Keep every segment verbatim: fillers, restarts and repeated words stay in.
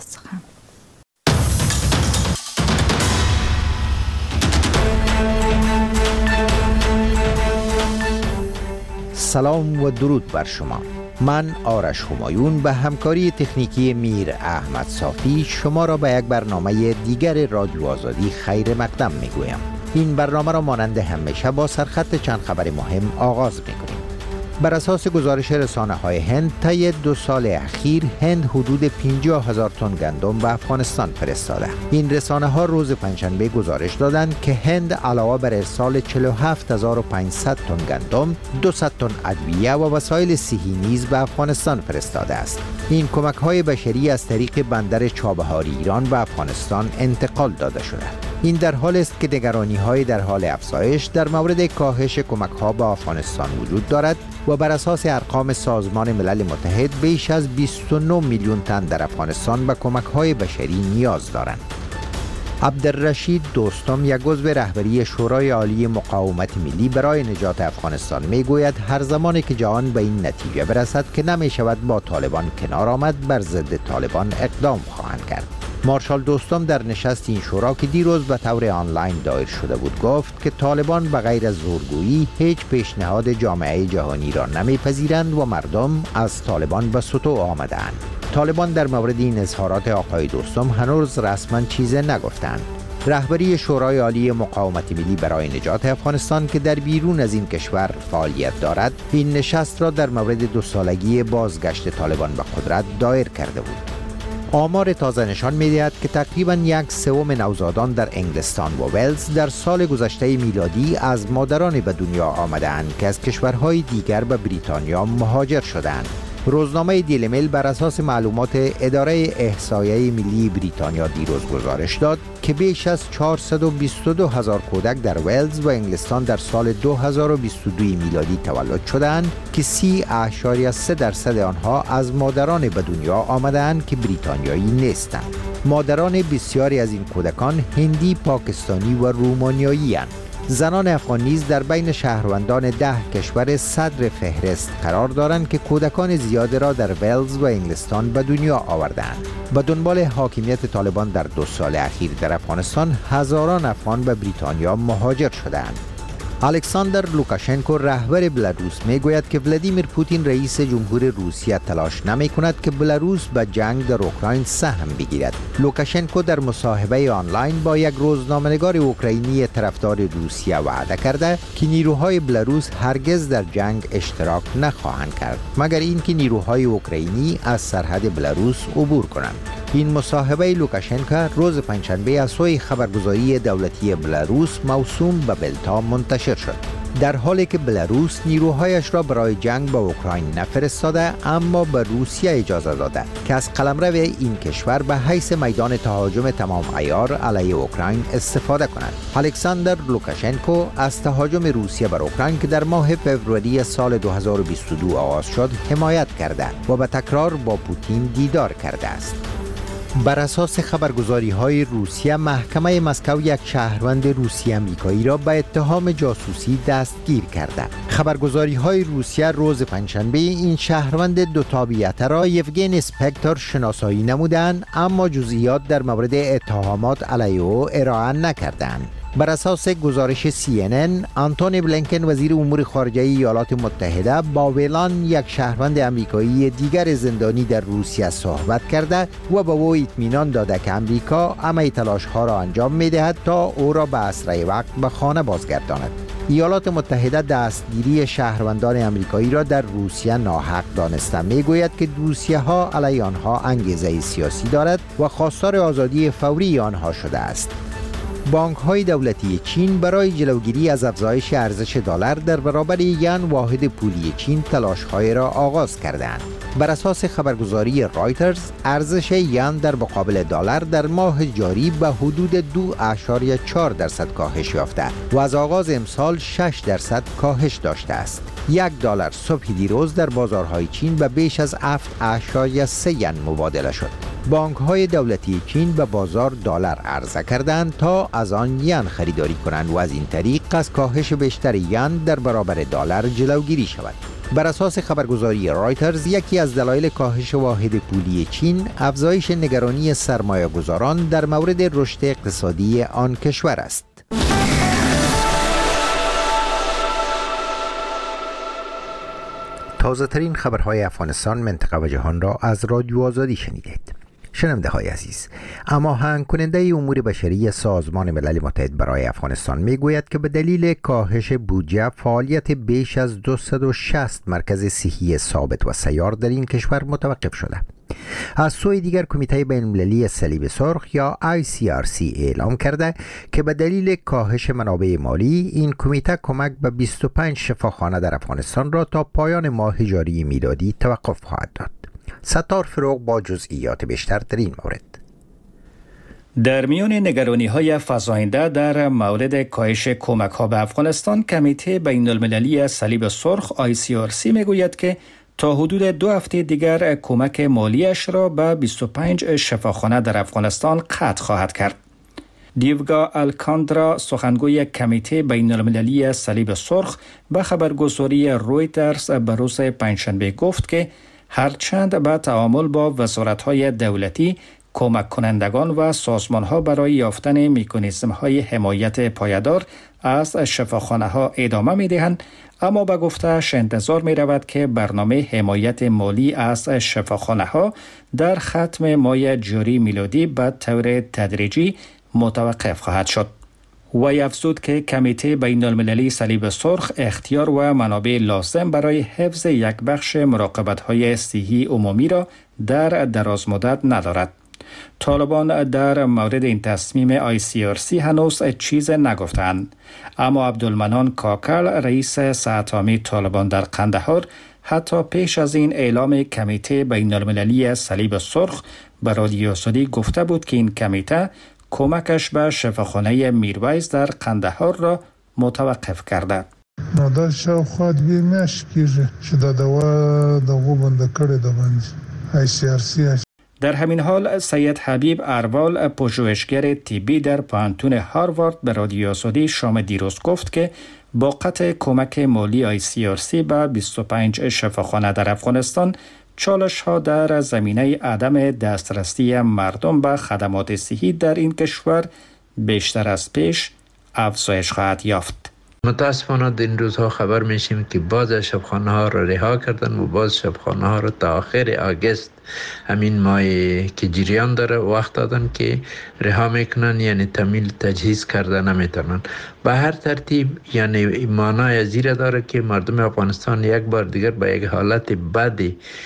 سخن. سلام و درود بر شما. من آرش همایون به همکاری تکنیکی میر احمد صافی شما را به یک برنامه دیگر رادیو آزادی خیر مقدم می گویم. این برنامه را مانند همیشه با سرخط چند خبر مهم آغاز می کنیم. بر اساس گزارش رسانه های هند، طی دو سال اخیر هند حدود پنجاه هزار تن گندم به افغانستان فرستاده. این رسانه ها روز پنجشنبه گزارش دادند که هند علاوه بر ارسال چهل و هفت هزار و پانصد تن گندم، دویست تن ادویه و وسایل صحی نیز به افغانستان فرستاده است. این کمک های بشری از طریق بندر چابهار ایران به افغانستان انتقال داده شده. این در حال است که نگرانی های در حال افزایش در مورد کاهش کمک ها به افغانستان وجود دارد و بر اساس ارقام سازمان ملل متحد بیش از بیست و نه میلیون تن در افغانستان به کمک های بشری نیاز دارند. عبدالرشید دوستم، یک عضو رهبری شورای عالی مقاومت ملی برای نجات افغانستان، می گوید هر زمانی که جهان به این نتیجه برسد که نمی شود با طالبان کنار آمد، بر ضد طالبان اقدام خواهند کرد. مارشال دوستم در نشست این شورا که دیروز به طور آنلاین دایر شده بود گفت که طالبان به غیر از زورگویی هیچ پیشنهاد جامعه جهانی را نمیپذیرند و مردم از طالبان به سطوح آمدند. طالبان در مورد این اظهارات آقای دوستم هنوز رسما چیزی نگفتند. رهبری شورای عالی مقاومت ملی برای نجات افغانستان که در بیرون از این کشور فعالیت دارد، این نشست را در مورد دو سالگی بازگشت طالبان به قدرت دایر کرده بود. آمار تازه نشان می‌دهد که تقریباً یک سوم نوزادان در انگلستان و ولز در سال گذشته میلادی از مادران به دنیا آمدند که از کشورهای دیگر به بریتانیا مهاجر شدند. روزنامه دیلی میل بر اساس معلومات اداره احصایه ملی بریتانیا دیروز گزارش داد که بیش از چهارصد و بیست و دو هزار کودک در ولز و انگلستان در سال دو هزار و بیست و دو میلادی تولد شدند که سی اشاریه سه درصد آنها از مادران به دنیا آمدند که بریتانیایی نیستند. مادران بسیاری از این کودکان هندی، پاکستانی و رومانیایی اند. زنان افغان نیز در بین شهروندان ده کشور صدر فهرست قرار دارند که کودکان زیاد را در ولز و انگلستان به دنیا آوردند. به دنبال حاکمیت طالبان در دو سال اخیر در افغانستان، هزاران افغان به بریتانیا مهاجر شدند. الکساندر لوکاشنکو رهبر بلاروس میگوید که ولادیمیر پوتین رئیس جمهور روسیه تلاش نمی کند که بلاروس به جنگ در اوکراین سهم بگیرد. لوکاشنکو در مصاحبه آنلاین با یک روزنامه‌نگار اوکراینی طرفدار روسیه وعده کرده که نیروهای بلاروس هرگز در جنگ اشتراک نخواهند کرد مگر اینکه نیروهای اوکراینی از سرحد بلاروس عبور کنند. این مصاحبه لوکاشنکو روز پنجشنبه از سوی خبرگزاری دولتی بلاروس موسوم به بلتا منتشر شد. در حالی که بلاروس نیروهایش را برای جنگ با اوکراین نفرستاده، اما به روسیه اجازه داده که از قلمرو این کشور به حیث میدان تهاجم تمام عیار علیه اوکراین استفاده کند. الکساندر لوکاشنکو از تهاجم روسیه بر اوکراین که در ماه فوریه سال دو هزار و بیست و دو آغاز شد حمایت کرده و به تکرار با پوتین دیدار کرده است. بر اساس خبرگزاری های روسیه، محکمه مسکو یک شهروند روسی امریکایی را به اتهام جاسوسی دستگیر کرده. خبرگزاری های روسیه روز پنجشنبه این شهروند دو تابعیت را یوگن اسپکتور شناسایی نمودند، اما جزئیات در مورد اتهامات علیه او ارائه نکردند. بر اساس گزارش سی ان ان، آنتونی بلینکن وزیر امور خارجه ایالات متحده با ویلان، یک شهروند امریکایی دیگر زندانی در روسیه، صحبت کرده و به او اطمینان داده که امریکا همه تلاش ها را انجام می دهد تا او را به اسرع وقت به خانه بازگرداند. ایالات متحده دستگیری شهروندان امریکایی را در روسیه ناحق دانسته می گوید که روسیه ها علیه آنها انگیزه سیاسی دارد و خواستار آزادی فوری آنها شده است. بانک‌های دولتی چین برای جلوگیری از افزایش ارزش دلار در برابر ین واحد پولی چین تلاش‌های را آغاز کردند. بر اساس خبرگزاری رایترز، ارزش ین در مقابل دلار در ماه جاری به حدود دو اشاریه چهار درصد کاهش یافته و از آغاز امسال شش درصد کاهش داشته است. یک دلار صبح دیروز در بازارهای چین به بیش از هفت اشاریه سه ین مبادله شد. بانک‌های دولتی چین به بازار دلار عرضه کردند تا از آن ین خریداری کنند و از این طریق از کاهش بیشتر ین در برابر دلار جلوگیری شود. بر اساس خبرگزاری رایترز، یکی از دلایل کاهش واحد پولی چین افزایش نگرانی سرمایه‌گذاران در مورد رشد اقتصادی آن کشور است. تازه ترین خبرهای افغانستان، منطقه و جهان را از رادیو آزادی شنیدید. شنونده های عزیز، اما هنگ کننده امور بشری سازمان ملل متحد برای افغانستان می گوید که به دلیل کاهش بودجه، فعالیت بیش از دویست و شصت مرکز صحی ثابت و سیار در این کشور متوقف شده. از سوی دیگر، کمیته بین المللی صلیب سرخ یا آی سی آر سی اعلام کرده که به دلیل کاهش منابع مالی، این کمیته کمک به بیست و پنج شفاخانه در افغانستان را تا پایان ماه جاری میلادی توقف خواهد داد. ستار فروغ با جزئیات بیشتر در این مورد. در میان نگرانی‌های فزاینده در مورد کاهش کمک‌ها به افغانستان، کمیته بین المللی صلیب سرخ آی سی آر سی میگوید که تا حدود دو هفته دیگر کمک مالیش را به بیست و پنج شفاخانه در افغانستان قطع خواهد کرد. دیوگا الکاندرا، سخنگوی کمیته بین المللی صلیب سرخ، به خبرگزاری رویترز به روز پنجشنبه گفت که هرچند به تعامل با وزارت‌های دولتی، کمک کنندگان و سازمان‌ها برای یافتن مکانیزم‌های حمایت پایدار از شفاخانه‌ها ادامه می‌دهند، اما به گفته‌اش انتظار می‌رود که برنامه حمایت مالی از شفاخانه‌ها در ختم ماه جاری میلادی به طور تدریجی متوقف خواهد شد. وی افزود که کمیته بین المللی صلیب سرخ اختیار و منابع لازم برای حفظ یک بخش مراقبت‌های صحی عمومی را در دراز مدت ندارد. طالبان در مورد این تصمیم آی سی آر سی هنوز چیز نگفتند، اما عبدالمنان کاکل، رئیس سه‌اتامی طالبان در قندهار، حتی پیش از این اعلام کمیته بین المللی صلیب سرخ به رادیو آزادی گفته بود که این کمیته کمکش به شفاخانه میرویس در قندهار را متوقف کرده. نو دا شاوخوا دوی میاشتې کېږي چې دا دوا دغو بنده کړې ده باندې آی سی آر سی. در همین حال سید حبیب اروال، پژوهشگر طبی در پوهنتون هاروارد، به رادیو آزادی شام دیروز گفت که با قطع کمک مالی آی سی آر سی به بیست و پنج شفاخانه در افغانستان، چالش ها در زمینه عدم دسترسی مردم به خدمات صحی در این کشور بیشتر از پیش افزایش خواهد یافت. متاسفانه این روزها خبر میشیم که باز شبخانه ها را رها کردن و باز شبخانه ها را تا آخر آگست، همین ماه که جریان داره، وقت دادن که رها میکنن، یعنی تمیل تجهیز کرده نمیتونن. به هر ترتیب یعنی معنای زیره داره که مردم افغانستان یک بار دیگر به یک حالت بد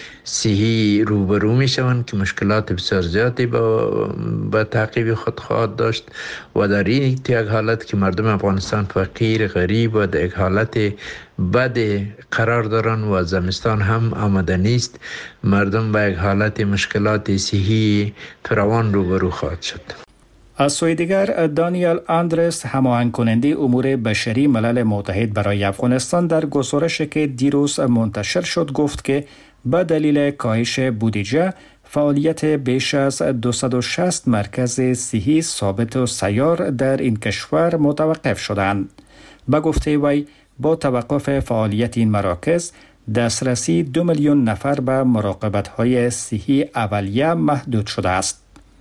صحی روبرو می شوند که مشکلات بسیار زیادی با, با تعقیب خود خواهد داشت و در این یک حالت که مردم افغانستان فقیر، غریب و در یک حالت بد قرار دارن و زمستان هم آمده نیست، مردم به یک حالت مشکلات صحی فراوان روبرو خواهد شد. از سوی دیگر، دانیل آندرس، هماهنگ کننده امور بشری ملل متحد برای افغانستان، در گزارشی که دیروز منتشر شد گفت که به دلیل کاهش بودجه، فعالیت بیش از دویست و شصت مرکز صحی ثابت و سیار در این کشور متوقف شدند. به گفته وی، با توقف فعالیت این مراکز، دسترسی دو میلیون نفر به مراقبت‌های صحی اولیه محدود شده است.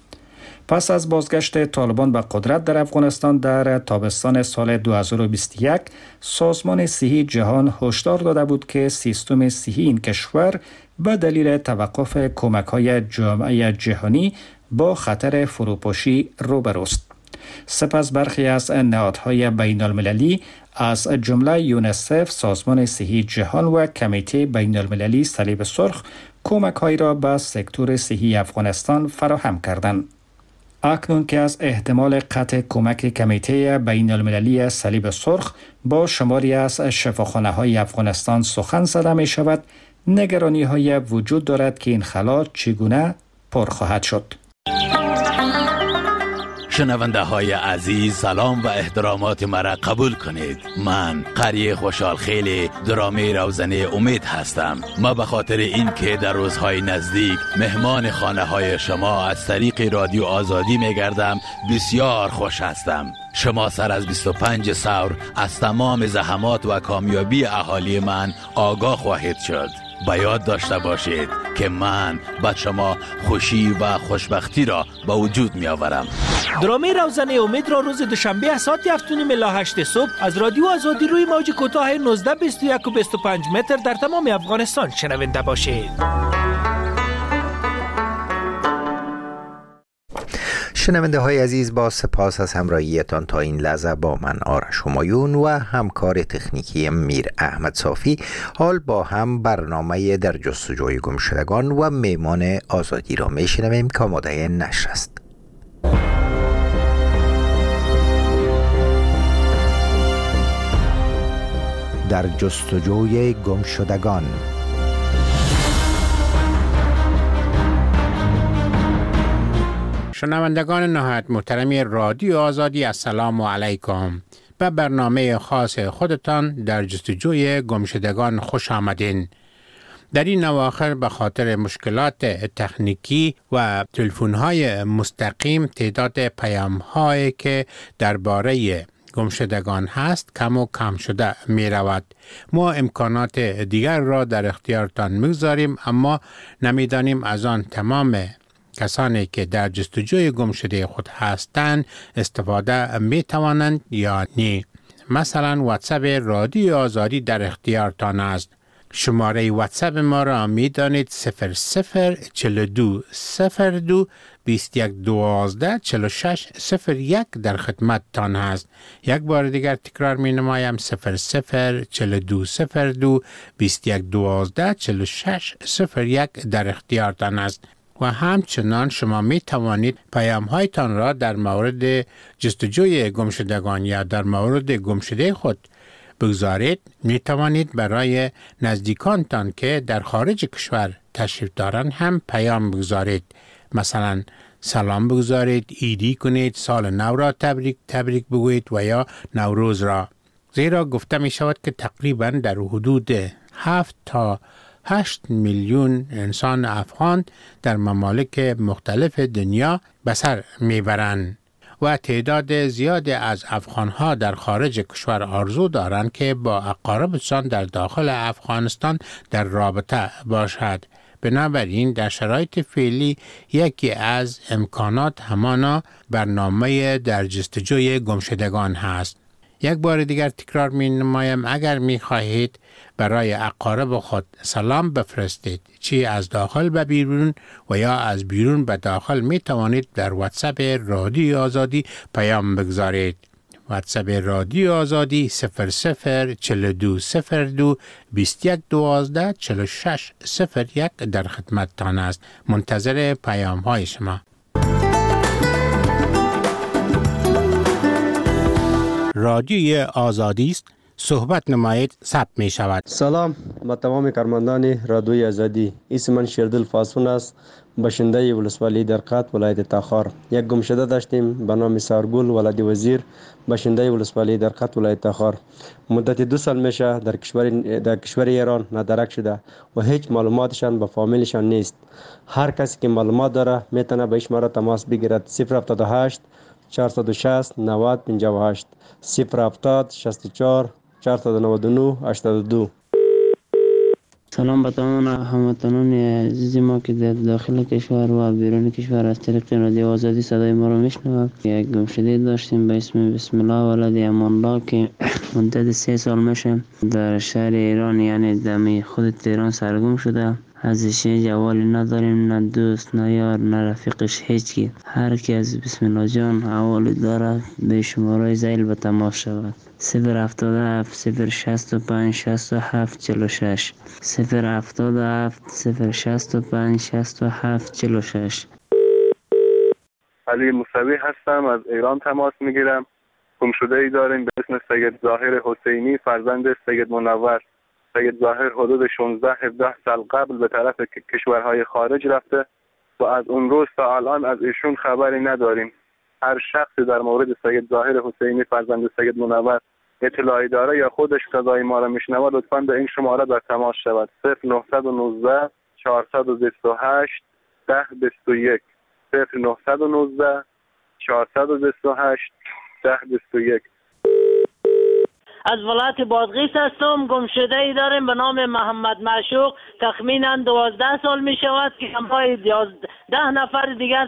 پس از بازگشت طالبان به قدرت در افغانستان در تابستان سال دو هزار و بیست و یک، سازمان صحی جهان هشدار داده بود که سیستم صحی این کشور به دلیل توقف کمک‌های جامعه جهانی با خطر فروپاشی روبروست. سپس برخی از نهادهای بین المللی از جمله یونیسف، سازمان صحی جهان و کمیته بین المللی صلیب سرخ کمک‌هایی را به سکتور صحی افغانستان فراهم کردند. اکنون که از احتمال قطع کمک کمیته بین المللی صلیب سرخ با شماری از شفاخانه‌های افغانستان سخن زده می شود، نگرانی‌های وجود دارد که این خلا چگونه پر خواهد شد. شنونده های عزیز، سلام و احترامات مرا قبول کنید. من قری خوشحال خیلی درامه روزنه امید هستم. ما به خاطر این که در روزهای نزدیک مهمان خانه های شما از طریق رادیو آزادی میگردم بسیار خوش هستم. شما سر از بیست و پنج سور از تمام زحمات و کامیابی اهالی من آگاه خواهید شد. با یاد داشته باشید که من به شما خوشی و خوشبختی را به وجود می آورم. درامه روزنه امید را روز دوشنبه از ساعت هفت و نیم الی هشت صبح از رادیو آزادی روی موج کوتاه نوزده بیست و یک و بیست و پنج متر در تمام افغانستان شنونده باشید. شنونده های عزیز، با سپاس از همراهیتان تا این لحظه با من آرش همایون و همکار تکنیکی میر احمد صافی حال با هم برنامه در جستجوی گمشدگان و میمان آزادی را میشنویم که آماده نشر است. در جستجوی گمشدگان. شنوندگان نهایت محترمی رادیو آزادی، السلام علیکم. به برنامه خاص خودتان در جستجوی گمشدگان خوش آمدین. در این اواخر به خاطر مشکلات تکنیکی و تلفن‌های مستقیم تعداد پیام‌هایی که درباره گمشدگان هست کم و کم شده می رود. ما امکانات دیگر را در اختیارتان می‌گذاریم، اما نمی‌دانیم از آن تمام کسانی که در جستجوی گمشده خود هستند استفاده می توانند یا نه. مثلا واتساپ رادیو آزادی در اختیارتان است. شماره واتساپ ما را می دانید صفر صفر چهل و دو صفر دو بیست و یک دوازده چهل و شش صفر یک در خدمت تان است. یک بار دیگر تکرار می نمایم صفر صفر چهل و دو صفر دو بیست و یک دوازده چهل و شش صفر یک در اختیارتان است. و همچنان شما می توانید پیام هایتان را در مورد جستجوی گمشدگان یا در مورد گمشده خود بگذارید. می توانید برای نزدیکانتان که در خارج کشور تشریف دارند هم پیام بگذارید. مثلا سلام بگذارید، ایدی کنید، سال نو را تبریک تبریک بگویید و یا نوروز را. زیرا گفته می شود که تقریبا در حدود هفت تا هشت میلیون انسان افغان در ممالک مختلف دنیا به سر میبرند و تعداد زیادی از افغانها در خارج کشور آرزو دارند که با اقاربشان در داخل افغانستان در رابطه باشد. بنابراین در شرایط فعلی یکی از امکانات همانا برنامه در جستجوی گمشدگان هست. یک بار دیگر تکرار می نمایم، اگر می خواهید برای اقارب خود سلام بفرستید، چی از داخل به بیرون و یا از بیرون به داخل، می توانید در واتساپ رادیو آزادی پیام بگذارید. واتساپ رادیو آزادی صفر صفر چهل و دو صفر دو بیست و یک دوازده چهل و شش صفر یک در خدمت تان است. منتظر پیام های شما. رادیوی آزادی است، صحبت نمایید، ثبت می شود. سلام با تمام کارمندان رادیوی آزادی. اسم من شیردل فاسون است، باشنده ولسوالی درقات ولایت تاخار. یک گمشده داشتیم به نام سارگل ولادی وزیر، باشنده ولسوالی درقات ولایت تاخار. مدت دو سال میشه در کشور در کشور ایران ندرک شده و هیچ معلوماتشان با فامیلشان نیست. هر کسی که معلومات داره میتونه به شماره تماس بگیرد. صفر هفتاد و هشت چهارصد و شصت نود پنجاه و هشت صفر هفتاد شصت و چهار چهارصد و نود و نه هشتاد و دو. سلام به تمام هموطنان عزیز ما که در داخل کشور و بیرون کشور از طریق رادیو آزادی صدای ما را میشنوند. یک گمشده داشتیم به اسم بسم الله ولد امان الله که مدت سه سال میشه در شهر ایران، یعنی دمی خود تهران سرگم شده. ازش جوالی نداریم، نه دوست نه یار نه رفیقش، هیچی. هر کی از بسم الله جان حوالی داره به شماره زیل به تماس شود. صفر هفتاد و هفت صفر شصت و پنج شصت و هفت چهل و شش صفر هفتاد و هفت صفر شصت و پنج شصت و هفت چهل و شش. علی موسوی هستم، از ایران تماس میگیرم. گمشده ای داریم به اسم سید ظاهر حسینی، فرزند سید منور. سید ظاهر حدود شانزده هفده سال قبل به طرف کشورهای خارج رفته و از اون روز تا الان از ایشون خبری نداریم. هر شخصی در مورد سید ظاهر حسینی فرزند سید منور اطلاعی داره یا خودش صدای ما را میشنوه لطفاً به این شماره در تماس شود: صفر نه یک نه چهارصد و بیست و هشت ده بیست و یک صفر نه یک نه چهارصد و بیست و هشت ده بیست و یک. از ولایت بادغیس هستم. گمشده ای داریم به نام محمد معشوق، تخمینا دوازده سال می شود که همراه ده نفر دیگر